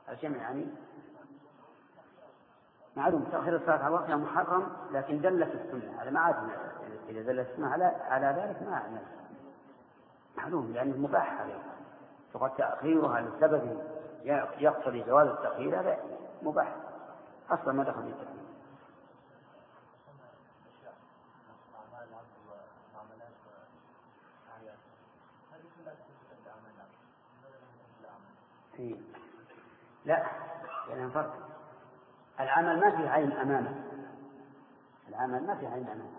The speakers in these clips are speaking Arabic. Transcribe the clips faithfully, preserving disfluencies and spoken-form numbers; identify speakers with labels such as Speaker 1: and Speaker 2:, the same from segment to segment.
Speaker 1: الجمع يعني معلوم تأخير الصلاة على وقتها محرم، لكن دلت السنة على ما عاد إذا دلت السنة على على ذلك ما عاد معلوم لأنه مباح عليه، فقد تأخيرها لسبب يقتضي جواز التأخير هذا مباح أصلا ما دخل في التأخير. لا يعني فرق، العمل ما في عين أمامه، العمل ما في عين أمامه،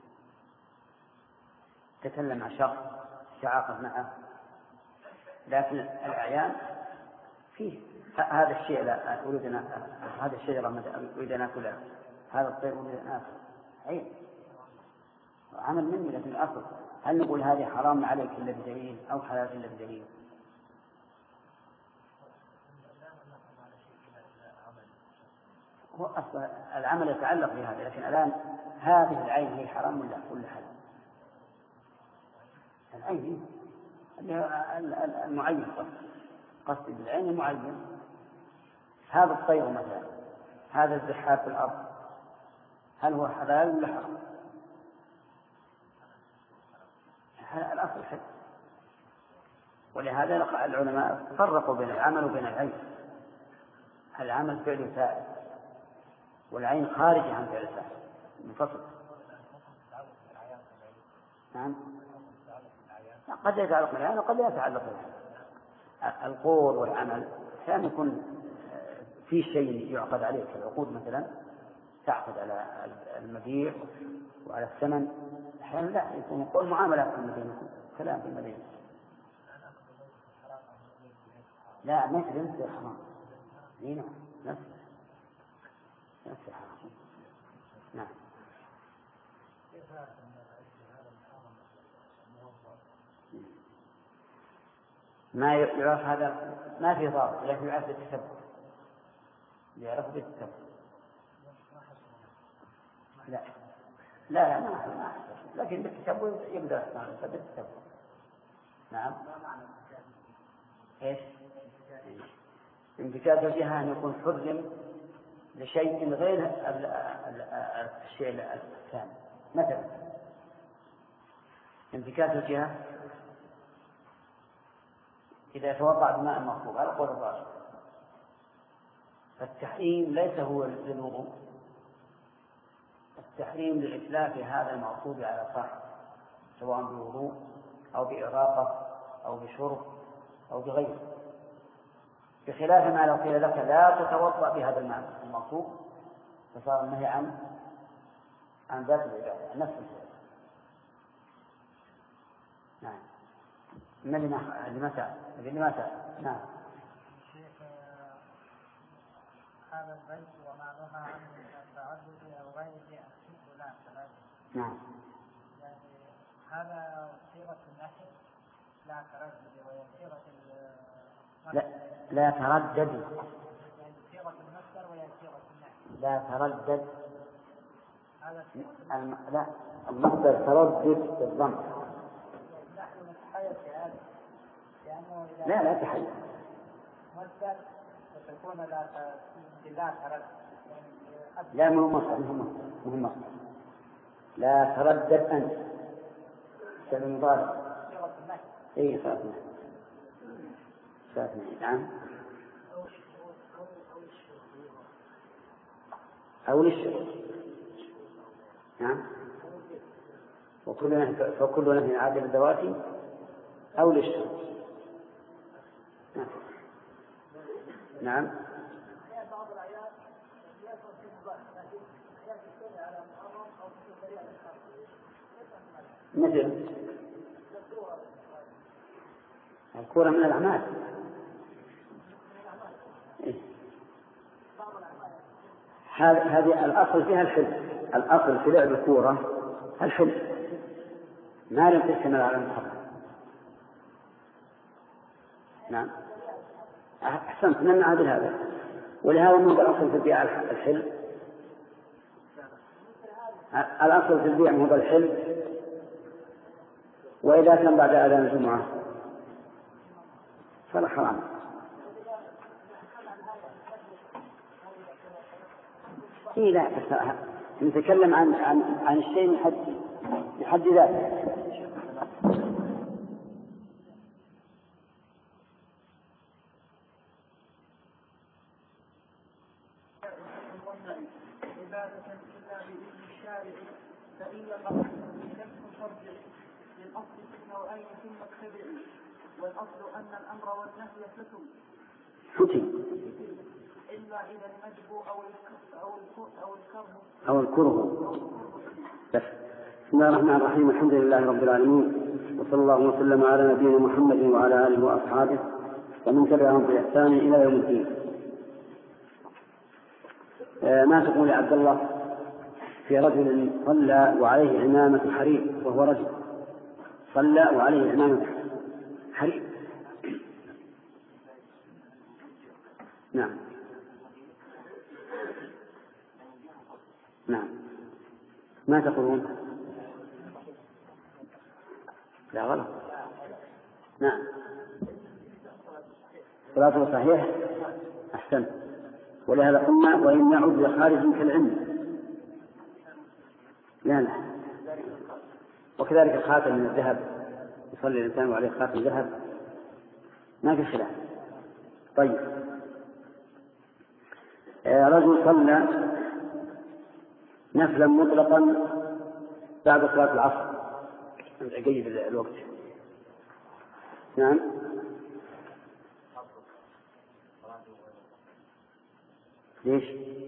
Speaker 1: تكلم مع شخص تعاقد معه، لكن الأعيان فيه هذا الشيء لا أريد أن هذا الشجرة أريد أن أكلها، هذا الطير أريد أن أكله، عين عمل مني. لكن الأصل هل نقول هذه حرام عليك إلا بدليل أو حلال إلا بدليل؟ هو أصل العمل يتعلق بهذا، لكن الآن هذه العين هي حرام ولا كل حلال؟ العين المعين قصد بالعين المعين. هذا الطير مثلا، هذا الزحاف في الأرض، هل هو حلال ولا حرام؟ الأصل حل. ولهذا العلماء فرقوا بين العمل وبين العين. العمل فعل فاعل، والعين خارج عن فعل فاعل منفصل. نعم قد يتعلق بالعين وقد لا يتعلق بالعين. القول والعمل كان يكون في شيء يعقد عليه كالعقود مثلا، تعقد على المبيع وعلى الثمن. أحيانا لا يكون قول معاملات في المدينة، كلام في المدينة لا مثل نفس الحرام. هنا نفس نفس الحرام. نعم ما يعرف هذا ما في ضابط، لكن يعرف بالتتبع، يعرف بالتتبع. لا لا لا ما ما لكن بالتتبع يقدر يستعمل بالتتبع. نعم ايش انتكاس الجهة أن يكون حرم لشيء غير الشيء الثاني. مثلا انتكاس الجهة إذا توضأ بماء مغصوب على قول الراجح، فالتحريم ليس هو للوضوء، التحريم لإتلاف هذا المغصوب على صاحب، سواء بوضوء أو بإراقة أو بشرب أو بغيره، بخلاف ما لو قيل لك لا تتوضأ بهذا الماء المغصوب، فصار النهي عن عن ذات العبادة عن نفس الفعل. نعم من اللي ما سأل اللي ما سأل. نعم
Speaker 2: شيخ هذا البيت وما نهى عنه من التعدد أو غيره أكيد ولا تردد.
Speaker 1: نعم
Speaker 2: يعني هذا صيغة النهي لا تردد، وهي صيغة
Speaker 1: لا لا تردد،
Speaker 2: يعني صيغة المصدر وهي صيغة النهي.
Speaker 1: لا تردد
Speaker 2: هذا
Speaker 1: الم... لا المصدر تردد بالضم.
Speaker 2: نحن نتحيز هذا لأنه إذا
Speaker 1: لا لا تحيز
Speaker 2: مصدر فتكون لا لا تردد.
Speaker 1: لا مو مصدر مو مصدر لا تردد أنت سلم مضارع.
Speaker 2: صيغة النهي.
Speaker 1: إيه صيغة النهي. نعم أو للشروط. نعم وكل نهي فكل نهي عادل الذواتي أو للشروط. نعم. نعم
Speaker 2: بعض الآيات يصل في مباح لكن آيات تدل على محرم أو في شريعة
Speaker 1: مثل الكورة من الأعمال. هذه الأصل فيها الحل، الأصل في لعب الكورة الحل ما لم تشتمل على المحرم. نعم أحسنت من عادل هذا. ولهذا من الأصل في البيع الحل، الأصل في البيع هو الحل. وإذا كان بعد أذان الجمعة فلا حرام. إيه لا نتكلم عن عن عن الشيء من حد بحد ذاته.
Speaker 2: عبادة إلا بإذن الشارع فإن يقع نفس ترجع للأصل في النوعين ثم اتبع والأصل أن الأمر والنهي فتم
Speaker 1: فتم
Speaker 2: إلا إذا المجب أو أو الكره
Speaker 1: أو الكره. بس. بسم الله الرحمن الرحيم. الحمد لله رب العالمين، وصلى الله وسلم على نبينا محمد وعلى آله وأصحابه ومن تبعهم بإحسان إلى يوم الدين. ما تقول يا عبد الله في رجل صلى وعليه عمامة حرير وهو رجل صلى وعليه عمامة حرير؟ نعم نعم. ما تقولون؟ لا غلط. نعم صلاته صحيح. أحسن. ولهذا قلنا وإن يعود لخارج كالعلم. لا لا. وكذلك الخاتم من الذهب، يصلي الإنسان وعليه خاتم ذهب ما في خلاف. طيب رجل صلى نفلا مطلقا بعد صلاة العصر. أجيب الوقت. نعم ليش؟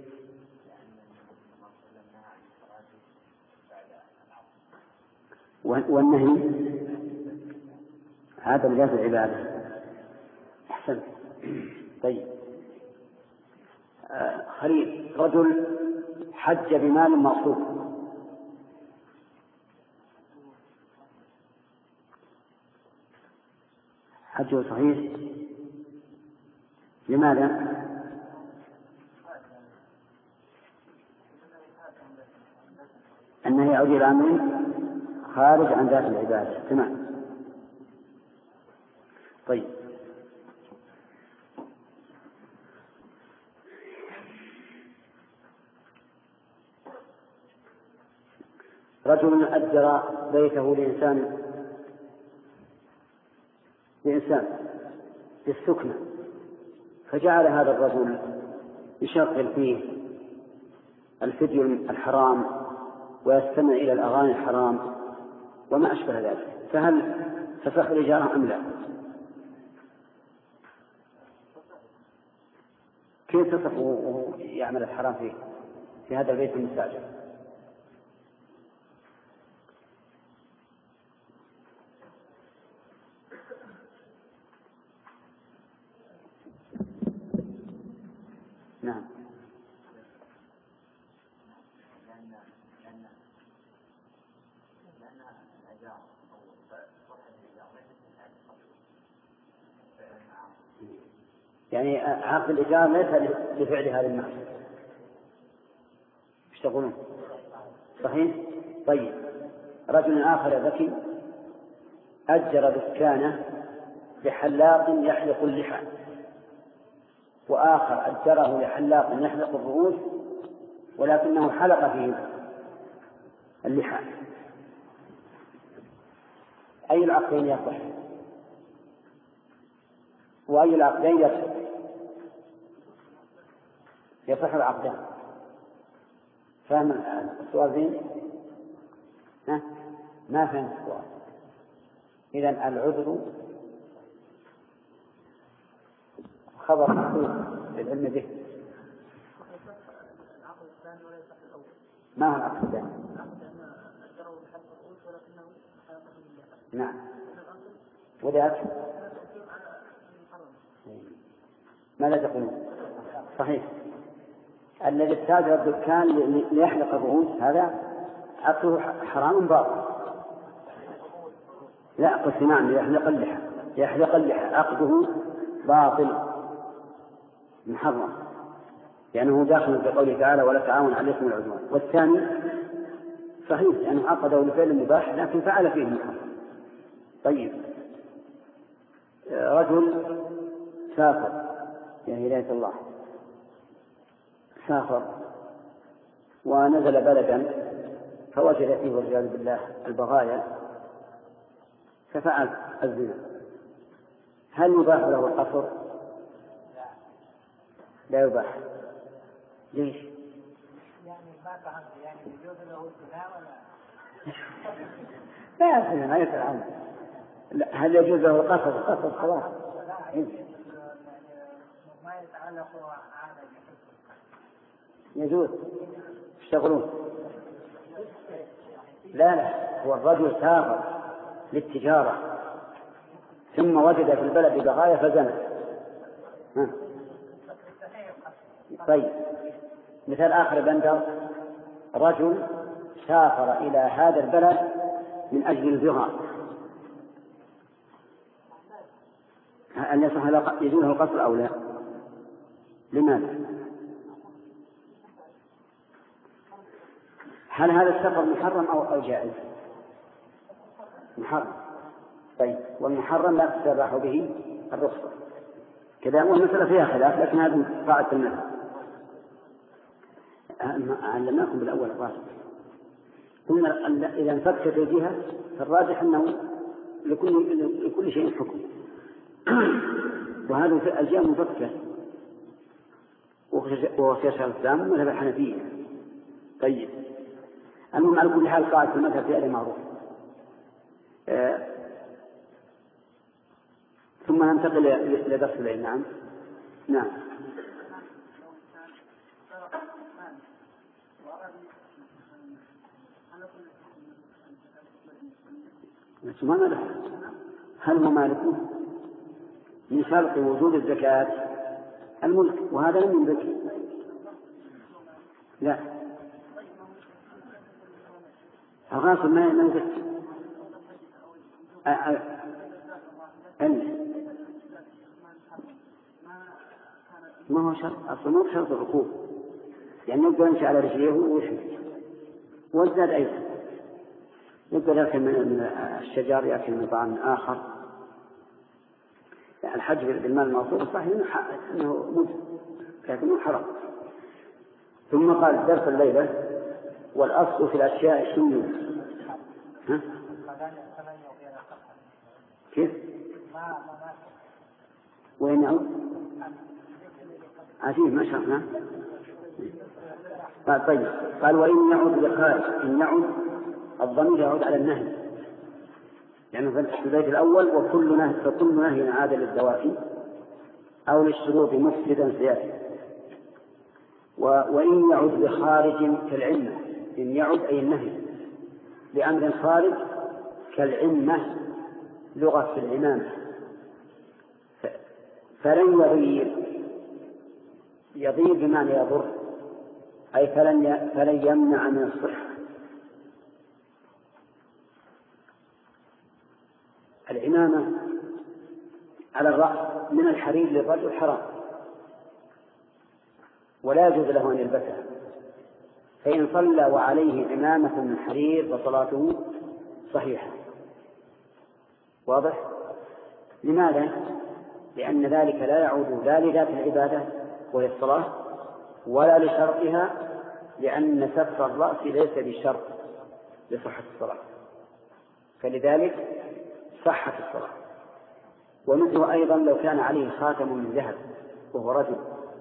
Speaker 1: والنهي هذا مجاز العبادة. أحسن. طيب آه خليل رجل حج بمال مغصوب، حجه صحيح. لماذا؟ أنه يعود إلى أمر خارج عن ذات العبادة. تمام. طيب رجل أجر بيته لإنسان لإنسان للسكنة، فجعل هذا الرجل يشغل فيه الفيديو الحرام ويستمع إلى الأغاني الحرام وما أشبه ذلك، فهل تصح الإجارة أم لا؟ كيف تصح وهو يعمل الحرام فيه في هذا البيت المستأجر؟ نعم يعني عقد الإيجار ليس لفعل هذه المعصية. ايش تقولون؟ صحيح. طيب رجل آخر ذكي أجر دكانه لحلاق يحلق اللحى، وآخر أجره لحلاق يحلق الرؤوس ولكنه حلق فيه اللحى. أي العقدين يصح وأي العقدين يصح؟ يصح العقدان. فهم السؤال زين؟ ها؟ ما فهم السؤال. إذن العذر خبر محدود للعلم به. ما هو العقد الثاني؟ نعم وذاك ماذا تقولون؟ صحيح. الذي استاجر الدكان ليحلق الرؤوس هذا عقده حرام باطل. لا قلت نعم ليحلق اللحى، ليحلق اللحى عقده باطل محرم لأنه داخل في قوله تعالى ولا تعاون عليكم العدوان. والثاني صحيح لأنه عقده لفعل مباح لكن فعل فيه محرم. طيب رجل سافر يا هداية الله سافر ونزل بلدا فوجد فيه والعياذ بالله البغايا ففعل الزنا، هل يباح له القصر؟ لا يباح. ليش؟
Speaker 3: يعني ما فهمت، يعني يجوز له الزنا ولا
Speaker 1: لا يصير ما يسأل عنه. هل يجوز له القصر؟ القصر خلاص
Speaker 3: ما يتعلق هذا
Speaker 1: يجوز يشتغلون. لا لا، هو الرجل سافر للتجارة ثم وجد في البلد بغايا فزنى. طيب مثال آخر بندر، رجل سافر إلى هذا البلد من أجل البغاء، هل يصح يجوز له القصر أو لا؟ لماذا؟ هل هذا السفر محرم أو أو جائز؟ محرم. طيب والمحرم لا تستباح به الرخصة كذا، والمسألة فيها خلاف لكن هذه قاعدة المذهب. علمناكم بالأول الراجح، ثم إذا انفكت الجهة فالراجح أنه لكل لكل شيء حكم، وهذه الجهة منفكة وهو شيخ الإسلام مذهب الحنفية. طيب المهم على كل حال قاعدة المذهب في هذا معروف. آه ثم ننتقل إلى درس الليل. نعم نعم ما له. هل هو مالك من شرط وجود الزكاة الملك، وهذا لم يملك. لا الغاصب ما يملك. ما هو شرط أصلا، ما هو شرط الركوب، يعني يقدر يمشي على رجليه ويحمل والزاد أيضا يقدر يأكل من الشجر، يأكل من طعام آخر. يعني الحج بالمال الموصول صحيح أنه مجد لكنه حرام. ثم قال درس الليلة والأصل في الأشياء السنية. ها؟ كيف؟ وين يعود؟ عجيب ما شرحنا. قال طيب قال وإن يعود بخارج، إن يعود الضمير يعود على النهي، يعني في البيت الأول وكل نهي فكل نهي عاد للدوافي أو للشروط مفسدا زيادة. وإن يعود بخارج كالعمة، إن يعود أي النهي بأمر خارج كالعمة لغة في العمامة، فلن يضير، يضير بمعنى يضر، أي فلن فلن يمنع من الصحة. العمامة على الرأس من الحرير للرجل حرام ولا يجوز له أن يلبسها، فإن صلى وعليه عمامة من حرير فصلاته صحيحة. واضح؟ لماذا؟ لأن ذلك لا يعود لا لذات العبادة وهي الصلاة ولا لشرطها، لأن ستر الرأس ليس بشرط لصحة الصلاة، فلذلك صحة الصلاة. ومثله أيضا لو كان عليه خاتم من ذهب وهو رجل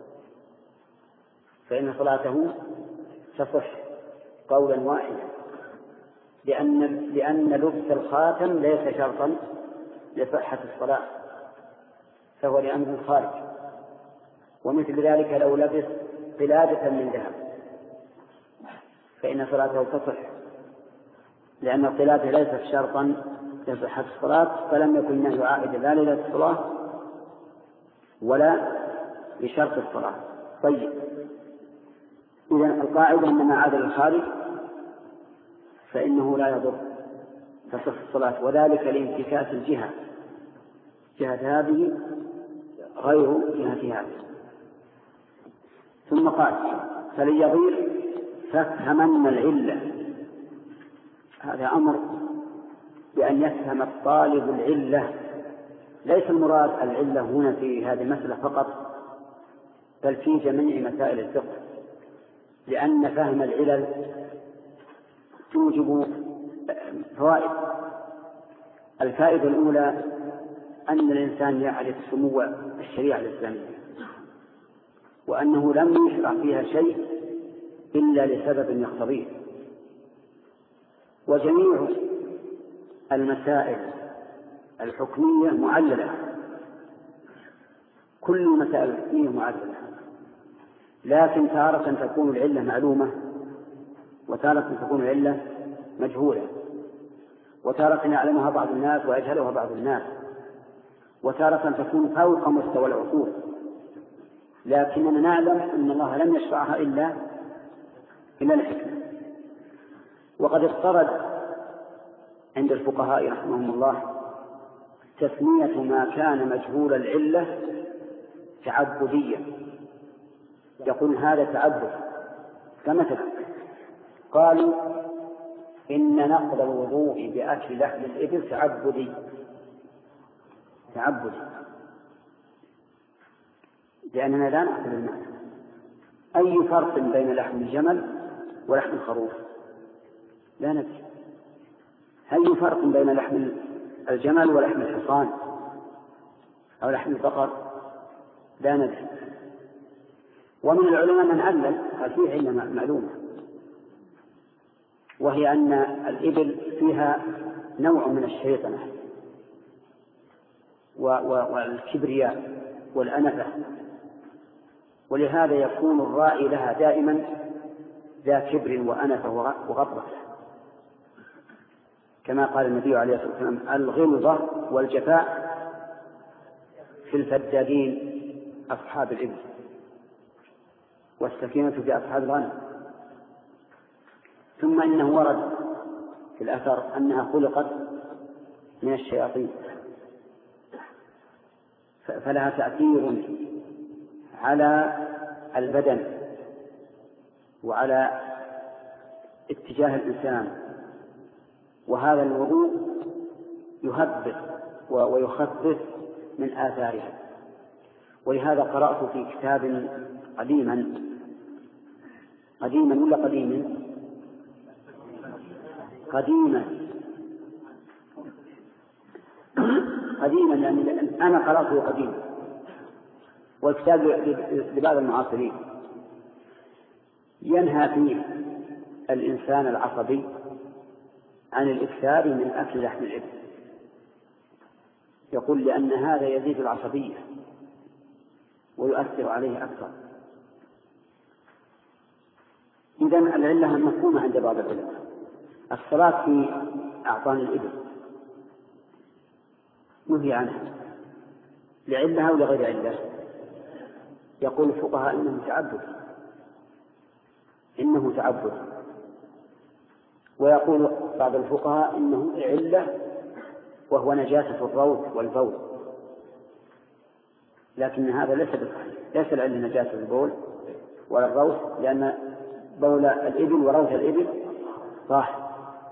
Speaker 1: فإن صلاته تصح قولا واحدا، لأن لأن لبس الخاتم ليس شرطا لصحة الصلاة، فهو لأمر خارج. ومثل ذلك لو لبس قلادة من ذهب فإن صلاته تصح، لأن القلادة ليست شرطا لصحة الصلاة، فلم يكن النهي عائدا لا للصلاة ولا لشرط الصلاة. طيب إذن القاعدة أن ما عاد للخارج فإنه لا يضر تصح الصلاة، وذلك لانتكاس الجهة، جهة هذه غير جهة هذه. ثم قال فليضير فافهمن العلة، هذا أمر بأن يفهم الطالب العلة، ليس المراد العلة هنا في هذه المسألة فقط بل في جميع مسائل الفقه، لأن فهم العلل توجب فوائد. الفائدة الأولى أن الإنسان يعرف سمو الشريعة الإسلامية، وأنه لم يشرع فيها شيء إلا لسبب يقتضيه، وجميع المسائل الحكمية معللة، كل المسائل الحكمية معللة، لكن تارة تكون العلة معلومة، وتارة تكون العلة مجهولة، وتارة يعلمها بعض الناس ويجهلها بعض الناس، وتارة تكون فوق مستوى العقول، لكننا نعلم أن الله لم يشرعها إلا إلا الحكمة. وقد افترض عند الفقهاء رحمهم الله تسمية ما كان مجهول العلة تعبدية، يقول هذا تعبد. كمثلا قالوا إن نقض الوضوء بأكل لحم الإبل تعبدي تعبدي لأننا لا نأكل الماء. أي فرق بين لحم الجمل ولحم الخروف؟ لا ندري. أي فرق بين لحم الجمل ولحم الحصان أو لحم البقر؟ لا ندري. ومن العلماء من علل قال فيه علة معلومة، وهي أن الإبل فيها نوع من الشيطنة والكبرياء والأنفة، ولهذا يكون الراعي لها دائما ذا كبر وأنفة وغطرة، كما قال النبي عليه الصلاة والسلام الغلظة والجفاء في الفدادين أصحاب الإبل، والسكينة في أصحاب الغنم. ثم إنه ورد في الأثر أنها خلقت من الشياطين، فلها تأثير على البدن وعلى اتجاه الإنسان، وهذا الوضوء يهبط ويخفف من آثارها. ولهذا قرأت في كتاب قديما قديما ولا قديما قديما قديما لأن أنا قرأته قديما، والكتاب لبعض المعاصرين ينهى فيه الإنسان العصبي عن الإكثار من أكل لحم الإبل، يقول لأن هذا يزيد العصبية ويؤثر عليه أكثر. إذن العلة مفهومة عند بعض العلماء. الصلاة في أعطان الإبل نهي عنها لعلها ولا غير علة؟ يقول الفقهاء إنه تعبد إنه تعبد ويقول بعض الفقهاء إنه علة وهو نجاسة الروث والبول، لكن هذا ليس بالصحيح، ليس العلة نجاسة البول ولا الروث، لأن بول الإبل وروث الإبل طاهر.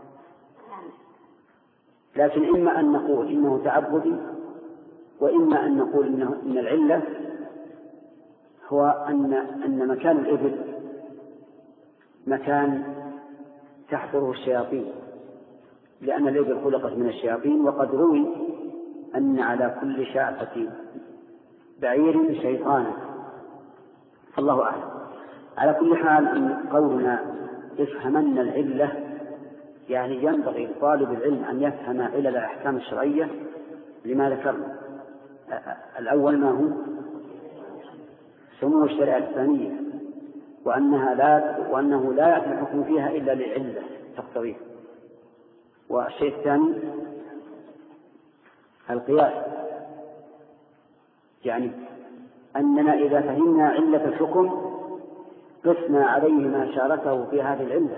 Speaker 1: لكن إما أن نقول إنه تعبدي، وإما أن نقول إنه إن العلة هو أن أن مكان الإبل مكان تحضره الشياطين، لأن الإبل خلقت من الشياطين، وقد روي أن على كل شعفة بعير شيطانا، فالله أعلم. على كل حال أن قولنا افهمن العلة يعني ينبغي لطالب العلم أن يفهم علل الأحكام الشرعية لما ذكرنا. الأول ما هو سمو الشريعة الإسلامية، وأنها لا وأنه لا يأتي الحكم فيها إلا لعلة تقتضيه. والشيء الثاني القياس، يعني أننا إذا فهمنا علة الحكم قسنا عليه ما شاركه في هذه العلة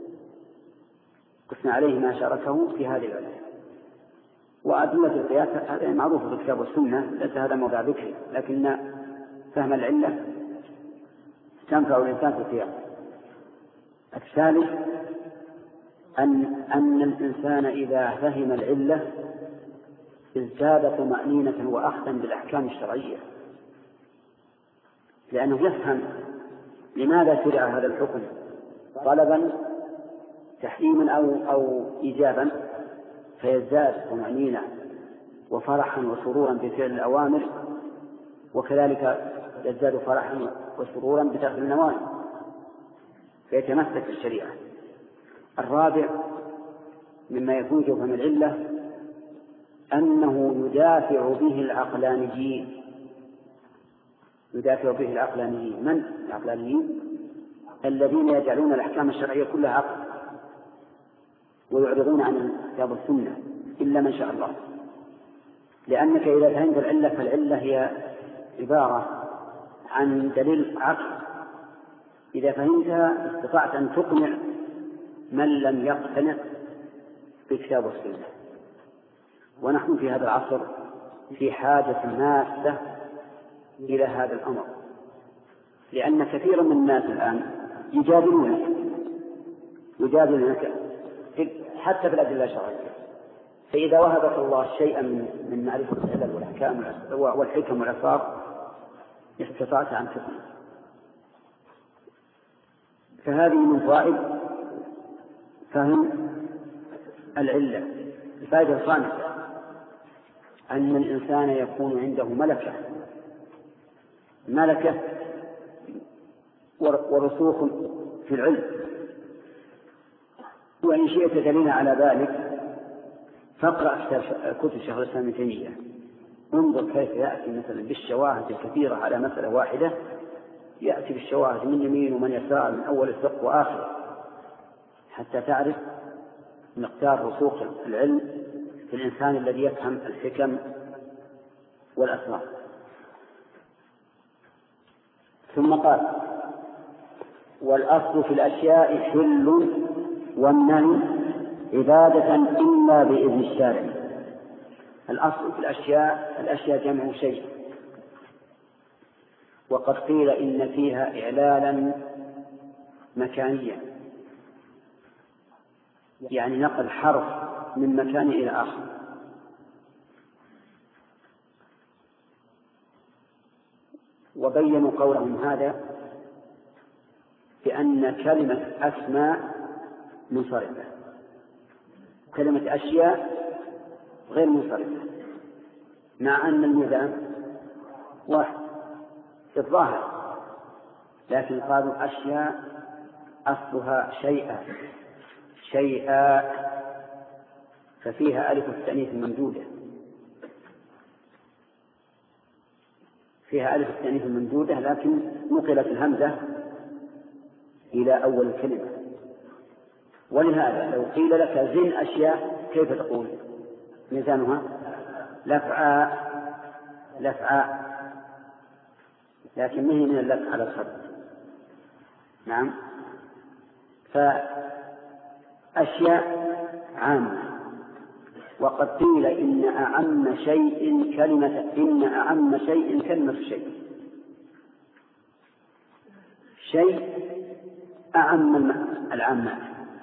Speaker 1: قسنا عليه ما شاركه في هذه العلة. وأدلة القياس معروفة في الكتاب والسنة، ليس هذا موضع ذكر، لكن فهم العلة تنفع الإنسان في القياس. الثالث أن أن الإنسان إذا فهم العلة ازداد طمأنينة وأخذا بالأحكام الشرعية، لأنه يفهم لماذا شرع هذا الحكم طلبا تحريما أو, أو إيجابا؟ فيزداد طمأنينة وفرحا وسرورا بفعل الأوامر، وكذلك يزداد فرحا وسرورا بترك النواهي، فيتمسك بالشريعة. الرابع مما يكون جوفا العلة أنه يدافع به العقلانيين. يدافع به العقلانيين. من العقلانيين؟ الذين يجعلون الأحكام الشرعية كلها عقل ويعرضون عن الكتاب والسنة إلا من شاء الله. لأنك إذا فهمت العلة فالعلة هي عبارة عن دليل عقل، إذا فهمتها استطعت أن تقنع من لم يقتنع بكتاب والسنة. ونحن في هذا العصر في حاجة ماسة إلى هذا الأمر، لأن كثيرا من الناس الآن يجادلونك يجادلونك حتى في الأدلة الشرعية. فإذا وهبك الله شيئا من معرفة العلل والأحكام والحكم والأسرار استطعت أن تقنع. فهذه من فوائد فهم العلة. الفائدة الخامسة أن الإنسان يكون عنده ملكة ملكة ورسوخ في العلم. وإن شئت دليلا على ذلك فاقرأ كتب شيخ الإسلام ابن تيمية، انظر كيف يأتي مثلا بالشواهد الكثيرة على مسألة واحدة، يأتي بالشواهد من يمين ومن يسار من أول الفقه وآخره، حتى تعرف مقدار رسوخ العلم في الإنسان الذي يفهم الحكم والأسرار. ثم قال: والأصل في الأشياء حل والنهي عبادة إلا بإذن الشارع. الأصل في الأشياء الأشياء جمع شيء، وقد قيل إن فيها إعلالا مكانيا، يعني نقل حرف من مكان إلى آخر. وبينوا قولهم هذا بأن كلمة أسماء منصرفة، كلمة أشياء غير منصرفة، مع أن الميزان واحد في الظاهر، لكن قالوا أشياء أصلها شيئا شيئا ففيها ألف التأنيث الممدودة، فيها ألف التأنيث الممدودة، لكن نقلت الهمزة إلى أول الكلمة. ولهذا لو قيل لك زن أشياء كيف تقول ميزانها؟ لفعاء لفعاء، لكن مهي من اللفع على الخط. نعم. فأشياء عامة. وقد قيل إن أعم شيء كلمة إن أعم شيء كلمة شيء شيء أعم العامات.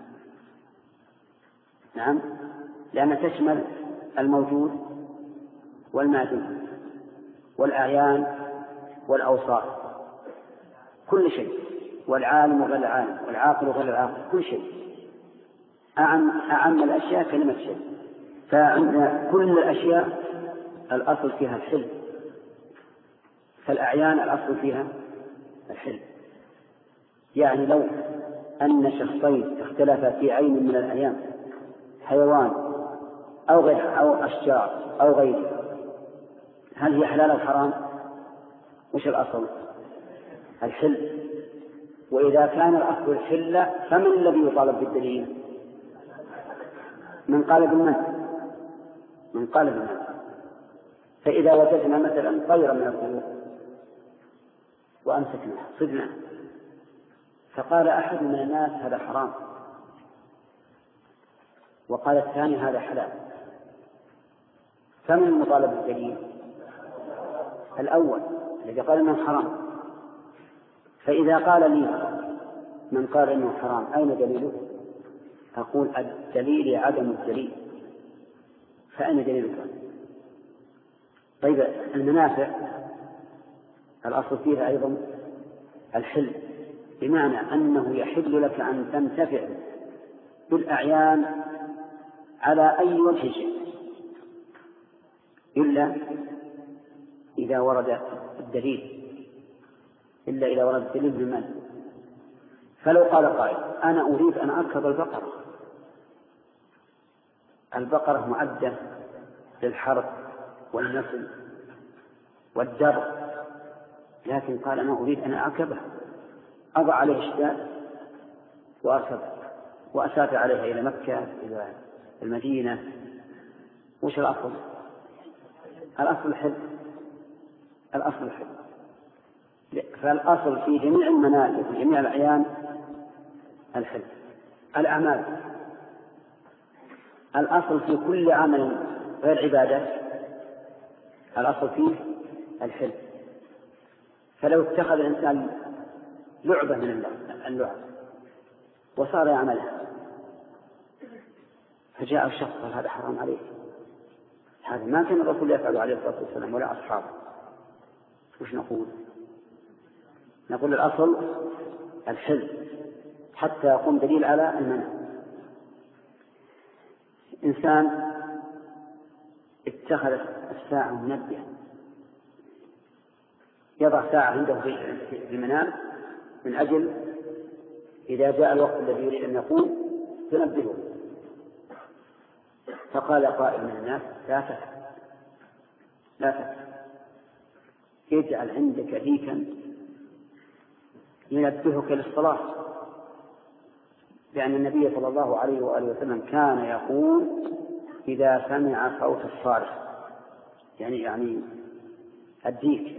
Speaker 1: نعم، لأنها تشمل الموجود والمعدوم والأعيان والأوصاف، كل شيء، والعالم وغير العالم والعاقل وغير العاقل، كل شيء. أعم, أعم الأشياء كلمة شيء. فعند كل الأشياء الأصل فيها الحل، فالأعيان الأصل فيها الحل. يعني لو أن شخصين اختلفا في عين من الأعيان، حيوان أو غير أو أشجار أو غيره، هل هي حلال أو حرام؟ وش الأصل؟ الحل. وإذا كان الأصل الحل فمن الذي يطالب بالدليل؟ من قال بالمنع من قال بالمنع. فإذا وجدنا مثلا طيرا من الطيور وأمسكنا صدنا، فقال أحد من الناس هذا حرام، وقال الثاني هذا حلال، فمن المطالب بالدليل؟ الأول الذي قال إنه حرام. فإذا قال لي من قال إنه حرام أين دليله؟ أقول الدليل عدم الدليل، فأين دليلك؟ طيب المنافع الأصل فيها أيضا الحل، بمعنى أنه يحل لك أن تنتفع بالأعيان على أي وجه شئت إلا إذا ورد الدليل إلا إذا ورد الدليل بالمال. فلو قال قائل أنا أريد أن أركب البقرة، البقرة معدة للحرث والنسل والدر، لكن قال أنا أريد أن أركبها، أضع عليه الشداد وأركبها وأسافر عليها إلى مكة إلى المدينة، وش الأصل؟ الأصل الحل، الأصل الحل. فالأصل في جميع المناسك وجميع الأعيان الحل. الأعمال الأصل في كل عمل غير عبادة الأصل فيه الحل. فلو اتخذ الإنسان لعبة من اللعب وصار يعملها فجاء الشخص قال هذا حرام عليه، هذا ما كان الرسول يفعل عليه الصلاة والسلام ولا أصحابه، وش نقول؟ نقول الأصل الحل حتى يقوم دليل على المنع. إنسان اتخذ الساعة منبها، يضع ساعة عنده في المنام من أجل إذا جاء الوقت الذي يريد أن يقوم تنبهه. فقال قائل من الناس لا تفعل لا تفعل اجعل عندك ديكا ينبهك للصلاة، لأن النبي صلى الله عليه وآله وسلم كان يقول إذا سمع صوت الصارخ، يعني يعني الديك،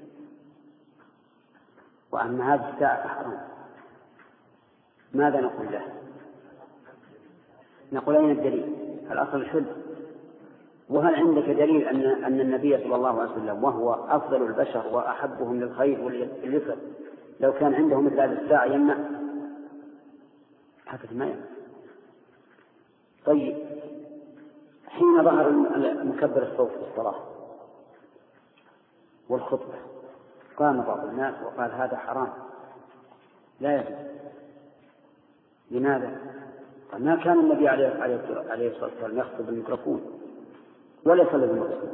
Speaker 1: وأن هذه الساعة حرام. ماذا نقول له؟ نقول أين الدليل؟ الأصل الحل. وهل عندك دليل أن أن النبي صلى الله عليه وسلم وهو أفضل البشر وأحبهم للخير واليسر لو كان عنده مثل هذه الساعة يمنع؟ هذا ما يمنع. طيب حين ظهر مكبر الصوت في الصلاة والخطبة قام بعض الناس وقال هذا حرام لا يجوز. لماذا؟ ما كان النبي عليه الصلاة والسلام يخطب بالميكروفون ولا يصلي بالميكروفون.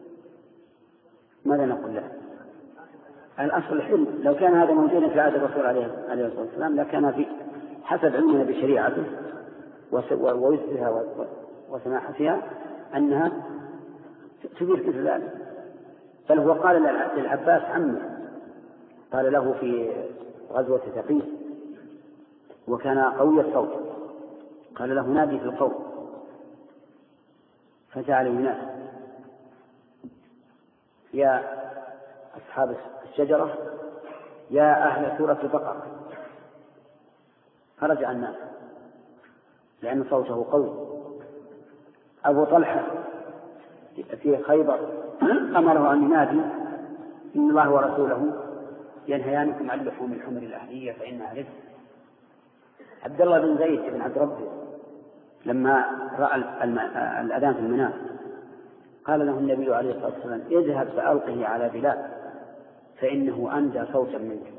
Speaker 1: ماذا نقول له؟ الأصل الحل. لو كان هذا موجودا في عهد الرسول عليه الصلاة والسلام لكان في حسب علمنا بشريعته ويسرها وسماحتها أنها تبيح مثل ذلك. بل هو قال للعباس عمه، قال له في غزوة ثقيف وكان قوي الصوت، قال له نادي في القوم، فجعل الناس يا أصحاب الشجرة يا أهل سورة البقرة، فرجع الناس لأن صوته قوي. أبو طلحة في خيبر أمره أن ينادي إن الله ورسوله ينهيانكم عن لحوم الحمر الأهلية فإنها رزق. عبد الله بن زيد بن عبد ربه لما رأى الأذان في المنام قال له النبي عليه الصلاة والسلام اذهب فألقه على بلال فإنه أندى صوتا منك.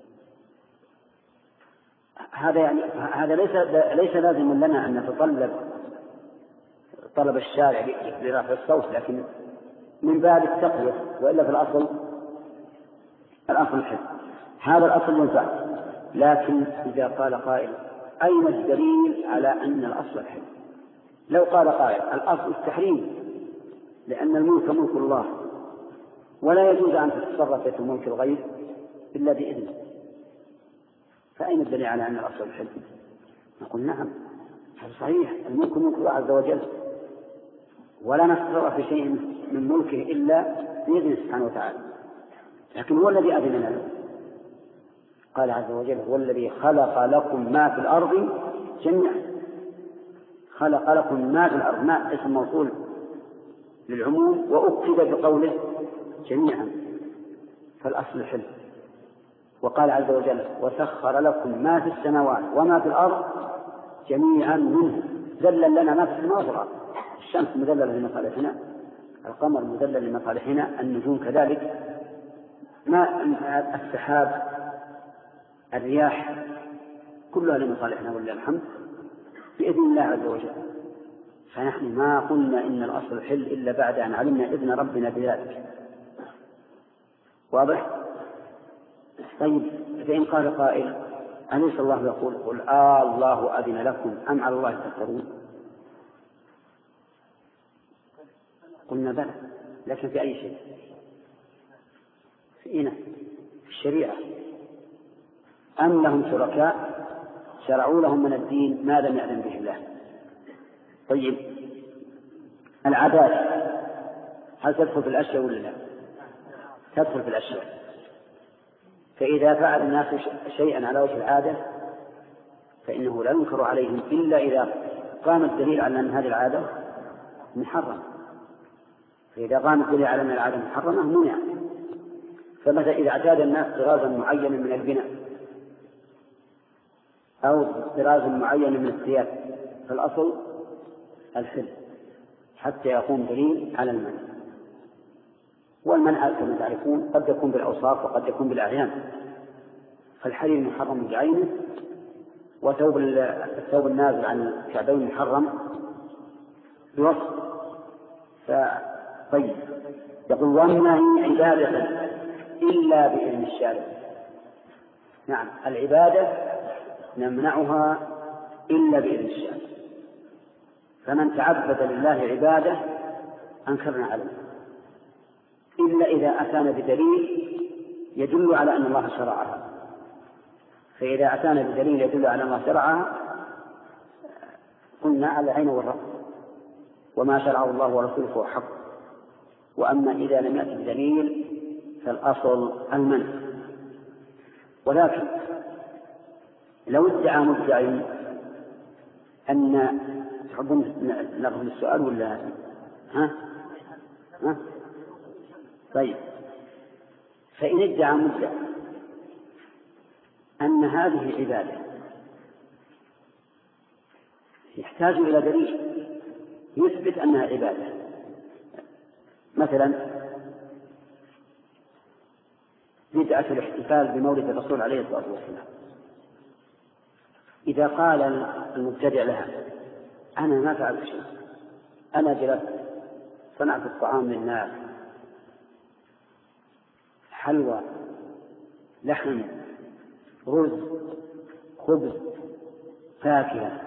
Speaker 1: هذا يعني هذا ليس ليس لازم لنا أن نتطلب طلب الشارع لرفع الصوت، لكن من باب التقوية، وإلا في الأصل الأصل الحل. هذا الأصل ينفع. لكن إذا قال قائل أين الدليل على أن الأصل الحل؟ لو قال قائل الأصل التحريم لأن الملك ملك الله ولا يجوز أن تتصرف في ملك الغير إلا بإذنه، فأين الدليل على أن الأصل الحل؟ نقول نعم هذا صحيح، الملك ملك الله عز وجل ولا نتصرف في شيء من ملكه إلا بإذنه سبحانه وتعالى، لكن هو الذي أذن لنا. قال عز وجل هو الذي خلق لكم ما في الأرض جميعا. خلق لكم ما في الأرض، ما اسم موصول للعموم وأكد بقوله جميعا، فالأصل الحل. وقال عز وجل وسخر لكم ما في السماوات وما في الأرض جميعا منه. ذلل لنا ما في السماوات والأرض، الشمس مذللة لمصالحنا، القمر مذلل لمصالحنا، النجوم كذلك، ما السحاب الرياح كلها لمصالحنا ولله الحمد بإذن الله عز وجل، فنحن ما قلنا إن الأصل حل إلا بعد أن علمنا إذن ربنا بذلك. واضح؟ طيب، فإن قال قائل أليس الله يقول قل آه الله أذن لكم أم على الله تفترون؟ قلنا بلى، لكن في أي شيء؟ في إيه؟ في الشريعة. أم لهم شركاء شرعوا لهم من الدين ما لم يأذن به الله. طيب، العادات هل تدخل في الأشياء ولا لا؟ تدخل في الأشياء. فإذا فعل الناس شيئا على وجه العادة فإنه لا ينكر عليهم إلا إذا قام الدليل على أن هذه العادة محرمة. فإذا قام الدليل على أن العادة محرمة منع. فمثلا إذا اعتاد الناس طرازا معينا من البناء أو طراز معين من الثياب فالأصل الحل حتى يقوم دليل على المنع. والمنع كما تعرفون قد يكون بالأوصاف وقد يكون بالأعيان، فالحرير محرم بعينه، وثوب الثوب النازل عن الكعبين محرم بوصف. طيب، يقول والنهي عبادة إلا بإذن الشارع. نعم، العبادة نمنعها إلا بإذن الشارع، فمن تعبد لله عبادة أنكرنا عليه إلا إذا أتانا بدليل يدل على أن الله شرعها. فإذا أتانا بدليل يدل على أن الله شرعها قلنا على العين والرأس، وما شرعه الله ورسوله فهو حق. وأما إذا لم يأتي بدليل فالأصل المنع. ولكن لو ادعى مدعي أن تحبون نرغب السؤال ولا ها؟ ها؟ طيب، فإن ادعى مدعي أن هذه عبادة يحتاج إلى دليل يثبت أنها عبادة. مثلا بدعة الاحتفال بمولد الرسول عليه الصلاة والسلام، إذا قال المبتدع لها أنا ما فعلت شيء، أنا جلست صنعت الطعام للناس، حلوى، لحم، رز، خبز، فاكهة،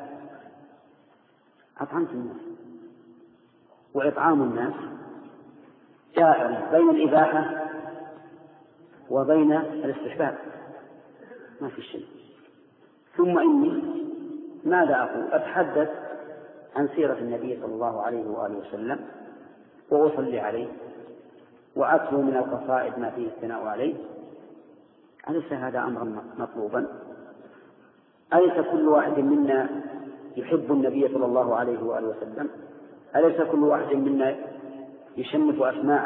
Speaker 1: أطعمت الناس. وإطعام الناس جائر بين الإباحة وبين الاستحباب، ما في شيء. ثم إني ماذا أقول؟ أتحدث عن سيرة النبي صلى الله عليه وآله وسلم وأصلي عليه وأتلو من القصائد ما فيه الثناء عليه. أليس هذا أمرا مطلوبا؟ أليس كل واحد منا يحب النبي صلى الله عليه وآله وسلم؟ أليس كل واحد منا يشنف أسماعه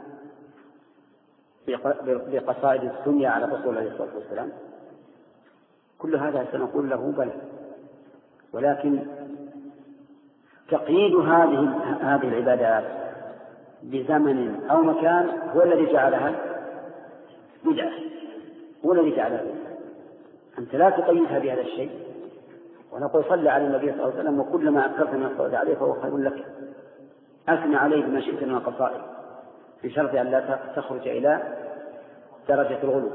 Speaker 1: بقصائد السنية على الرسول عليه الصلاة والسلام؟ كل هذا سنقول له بلى، ولكن تقييد هذه هذه العبادات بزمن أو مكان هو الذي جعلها بدعة، هو الذي جعلها بدعة. أنت لا تقيدها بهذا الشيء، ونقول صلى على النبي صلى الله عليه وسلم وكل ما أكثرت من الصلاة عليه فهو خير لك، أثنى عليه بما شئت من القصائد بشرط أن لا تخرج إلى درجة الغلو.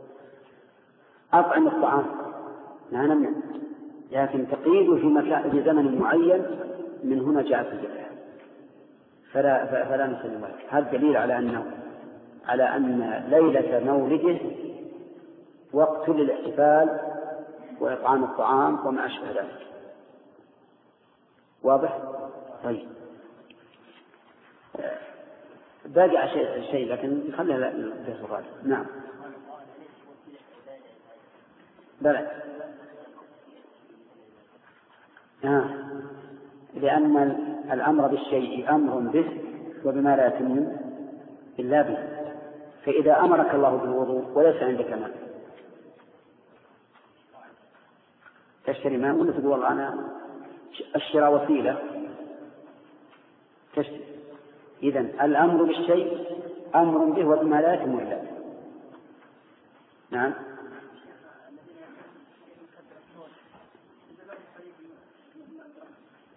Speaker 1: أطعم الطعام لا نمنع، لكن تقييده في مكان في زمن معين من هنا جاءت البدعة، فلا فلا نسلم ذلك. هذا دليل على أنه على أن ليلة مولده وقت للاحتفال وإطعام الطعام وما أشبه ذلك. واضح؟ طيب، باقي شيء شيء لكن خلينا في السؤال. نعم، بلى. آه. لأن الأمر بالشيء أمر به وبما لا يتم إلا به. فإذا أمرك الله بالوضوء وليس عندك ماء تشتري ماء ولا تقول والله أنا الشراء وسيلة تشتري. إذن الأمر بالشيء أمر به وبما لا يتم إلا به. نعم.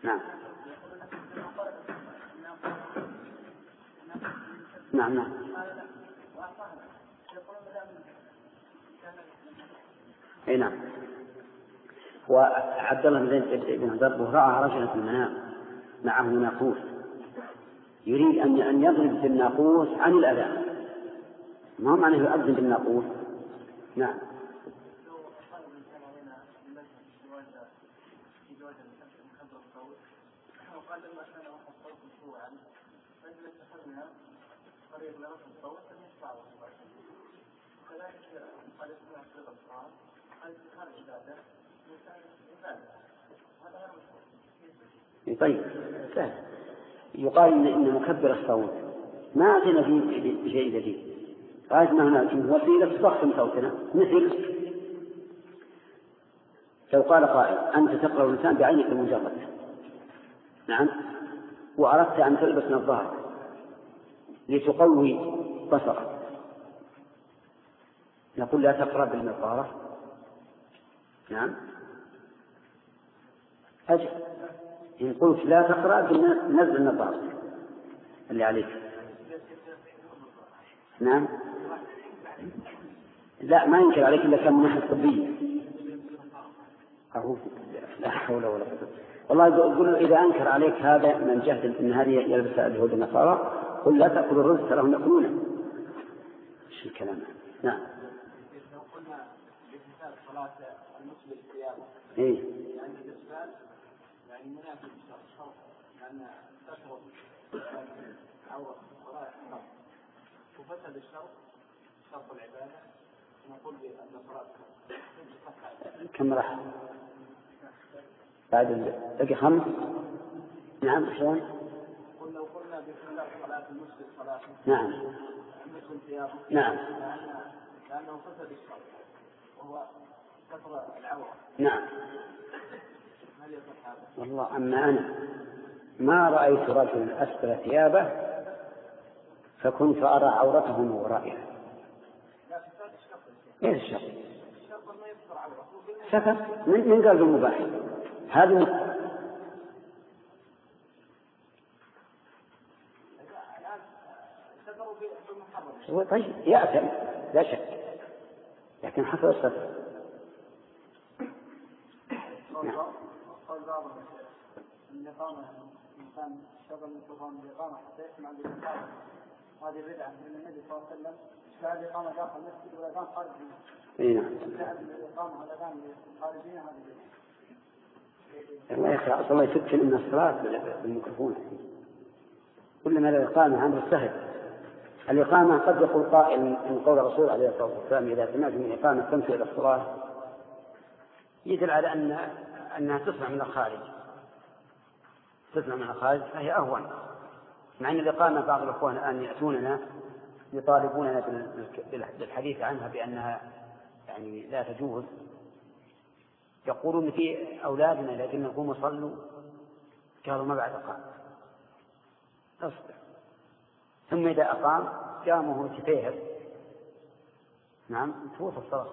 Speaker 1: نعم نعم نعم اي نعم. وعبد الله بن زيد بن ضربه رأى رجلا في المنام معه ناقوس يريد أن أن يضرب بالناقوس عن الأذان، ما معنى يؤذن بالناقوس؟ نعم. طيب سهل. يقال إن مكبر الصوت ما أتنا فيه بشيء جديد، غاية ما هناك وسيلة تضخم صوتنا، مثل لو قال قائل أنت تقرأ الإنسان بعينك المجرد، نعم، وأردت أن تلبس نظارة لتقوي بصرك، نقول لا تقرأ بالنظارة، نعم، أجل إن قلت لا تقرأ نزل النظارة اللي عليك، نعم، لا ما ينكر عليك إلا كان من ناحية طبية. أعوذ لا حول ولا قوة. والله يقول إذا أنكر عليك هذا من جهة أن هذه يلبس اليهود النصارى قل لا تأكل الرز تراهم يأكلونه. إيش الكلام؟ نعم.
Speaker 3: لو قلنا بإثبات صلاة المسلم ثيابه.
Speaker 1: إيه.
Speaker 3: يعني الإثبات يعني منافي للشرط لأن تشرب أو صلاة الشرط وفسد الشرط شرط العبادة نقول بأن صلاة
Speaker 1: كم راح بعد بقي خمس. نعم شلون؟
Speaker 3: قل لو قلنا بإثبات صلاة المسلم صلاة
Speaker 1: نعم
Speaker 3: المسلم ثيابه.
Speaker 1: نعم.
Speaker 3: لأنه فسد الشرط وهو كثر العورة.
Speaker 1: نعم. والله أما أنا ما رأيت رجل أسفل ثيابه فكنت أرى عورته من ورائها. إيه الشرط؟ سكت من من قال بالمباح هذه طيب يأتم لا شك لكن حسب السفر.
Speaker 2: نعم. قال بعض الإقامة الإنسان شغل الإقامة الإقامة حتى يسمع الإقامة هذه بدعة من النبي صلى الله عليه وسلم شاهد الإقامة داخل المسجد والأذان خارجين.
Speaker 1: إيه نعم.
Speaker 2: شاهد الإقامة والأذان خارجين هذه
Speaker 1: الله يخلع الله يفك من الصلاة بالميكروفون. كلما الإقامة عمل سهل. الإقامة قد يقول قائل من قول الرسول عليه الصلاة والسلام إذا سمعت من إقامة تمشي إلى الصلاة يدل على أن أنها تسمع من الخارج تسمع من الخارج فهي أهون، مع أن الإقامة بعض الأخوان الآن يأتوننا يطالبوننا بالحديث عنها بأنها يعني لا تجوز، يقولون في أولادنا لكن نقوم وصلوا قالوا ما بعد أقام أصبر، ثم إذا أقام قامه تفيهر نعم تفوت الصلاة.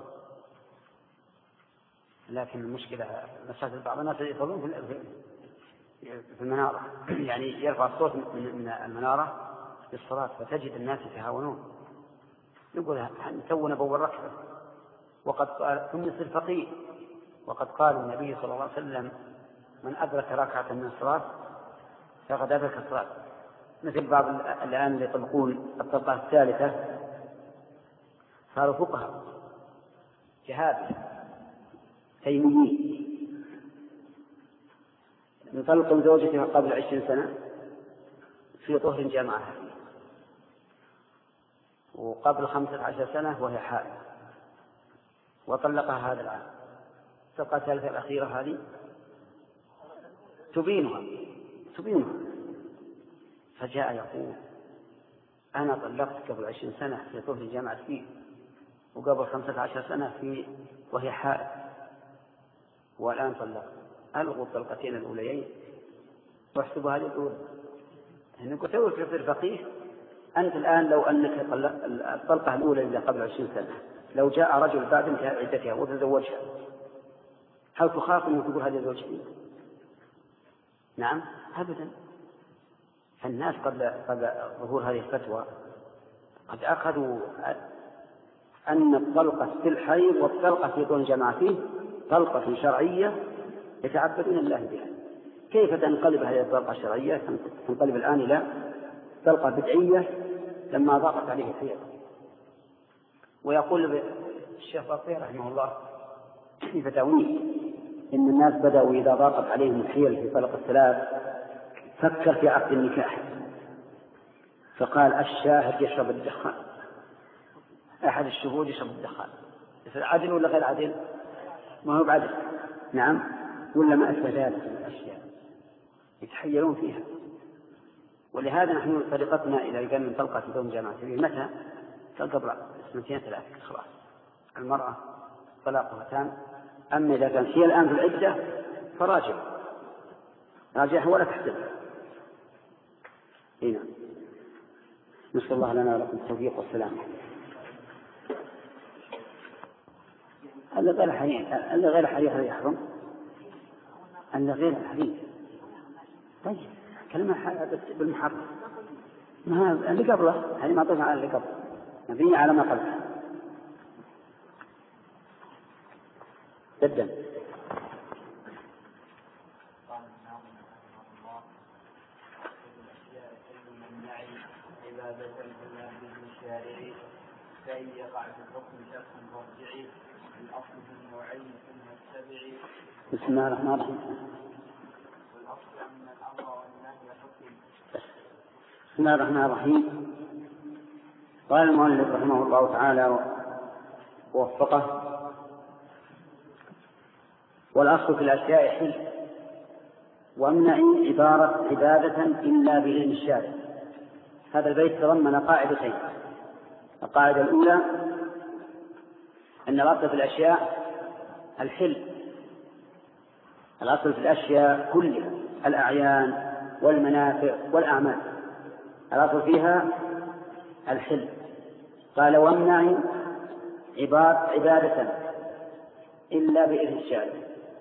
Speaker 1: لكن المشكلة مساجد بعض الناس يصلون في المنارة يعني يرفع الصوت من المنارة للصلاة فتجد الناس يتهاونون يقول تونا بول ركعة وقد قال ثم يصير فقيه وقد قال النبي صلى الله عليه وسلم من أدرك ركعة من الصلاة فقد أدرك الصلاة. مثل بعض الآن اللي يطبقون الطبقة الثالثة صاروا فقهاء جهاد تيميين يطلق زوجته قبل عشرين سنة في طهر جامعها وقبل خمسة عشر سنة وهي حائض وطلقها هذا العام. الطلقة الثالثة الأخيرة هذه تبينها تبينها فجاء يقول أنا طلقت قبل عشرين سنة في طهر جامعة فيه وقبل خمسة عشر سنة في وهي حائض والآن طلقت ألغوا الطلقتين الأوليين واحسبوا هذه الأولى. يعني قلت له في الفقيه أنت الآن لو أنك الطلقة الأولى اللي قبل عشرين سنة لو جاء رجل بعد انتهاء عدتها وتزوجها هل تخاف أنه تقول هذه زوجتي؟ نعم أبدا. فالناس قبل قبل ظهور هذه الفتوى قد أخذوا أن الطلقة في الحيض والطلقة في كون جمع فيه طلقة شرعية يتعبدون الله بها. كيف تنقلب هذه الطلقة الشرعية تنقلب الآن إلى طلقة بدعية لما ضاقت عليه الحيض؟ ويقول الشيخ بطير رحمه الله في فتاويه إن الناس بدأوا إذا ضاقت عليهم الحيل في طلق الثلاث فكر في عقد النكاح، فقال الشاهد يشرب الدخان، أحد الشهود يشرب الدخان، عدل ولا غير عدل؟ ما هو بعدل. نعم، ولا ما أشبه ذلك من الأشياء يتحيرون فيها. ولهذا نحن طريقتنا إذا كان من طلقة بدون جماعة متى؟ قبل سنتين ثلاثة خلاص المرأة طلاقها تام. أما إذا كان هي الآن في العدة فراجع راجعها ولا تحتمل. هنا نسأل الله لنا ولكم التوفيق والسلام. هذا غير حريم، هذا غير حريم هذا يحرم، هذا غير حريم. طيب كلمة بالمحرم ما اللي قبله هذه ما طلع على اللي قبله مبني على ما قبله جدا.
Speaker 4: كي يقع في الحكم شخص مرجعي الأصل في النوعين ثم التبعي.
Speaker 1: بسم الله الرحمن الرحيم.
Speaker 4: والأصل أن الأمر والنهي حكم.
Speaker 1: بسم الله الرحمن الرحيم. قال المؤلف رحمه الله تعالى ووفقه: والأصل في الأشياء حل وامنعي عبارة عبادة إلا بإذن الشارع. هذا البيت تضمن قاعدتين. القاعدة الأولى أن الأصل في الأشياء الحل، الأصل في الأشياء كلها الأعيان والمنافع والأعمال الأصل فيها الحل. قال وامنعي عبادة إلا بإذن الشارع.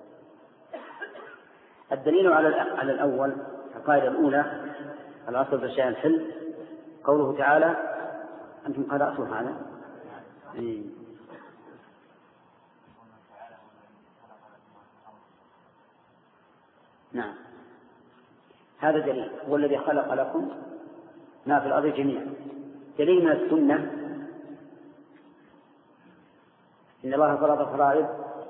Speaker 1: الدليل على الأول القاعدة الأولى الأصل في الأشياء الحل قوله تعالى: أنتم قرأتوا هذا؟ إيه. نعم، هذا دليل. هو الذي خلق لكم ما في الأرض جميعا. دليل من السنة: إن الله فرض فرائض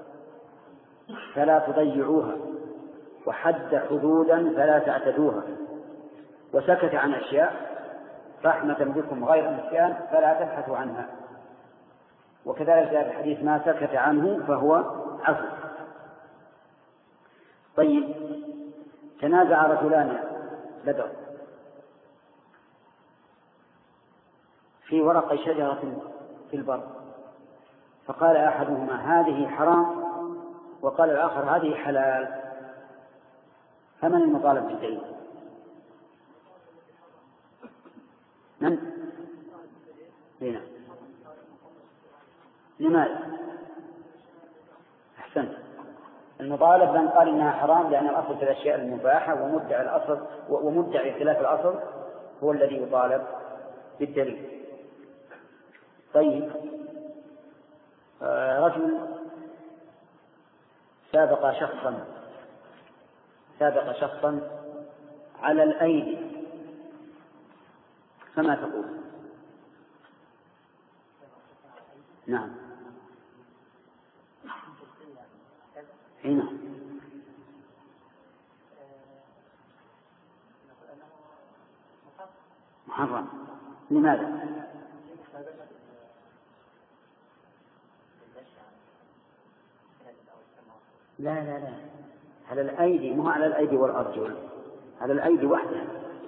Speaker 1: فلا تضيعوها وحد حدودا فلا تعتدوها وسكت عن أشياء رحمة بكم غير نسيان فلا تبحثوا عنها. وكذلك جاء الحديث: ما سكت عنه فهو عفو. طيب، تنازع رجلان بدر في ورق شجرة في البر، فقال أحدهما: هذه حرام، وقال الآخر: هذه حلال. فمن المطالب بالدليل؟ من؟ هنا. لماذا؟ أحسنت. المطالب من قال إنها حرام لأن الأصل في الأشياء المباحة ومدعي الأصل ومدعي خلاف الأصل هو الذي يطالب بالدليل. طيب، آه رجل سابق شخصا سابق شخصا على الأيدي، فما تقول؟ نعم، هنا محرم. لماذا؟ لا لا لا على الأيدي، مو على الأيدي والأرجل، على الأيدي وحدها.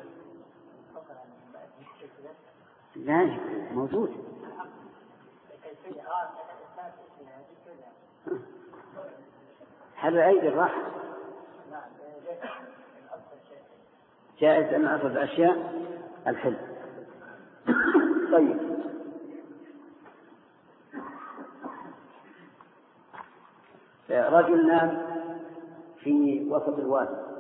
Speaker 1: لا موجود. على الأيدي الراحة جائز أن أخذ أشياء الحل. طيب، رجل نام في وسط الوادي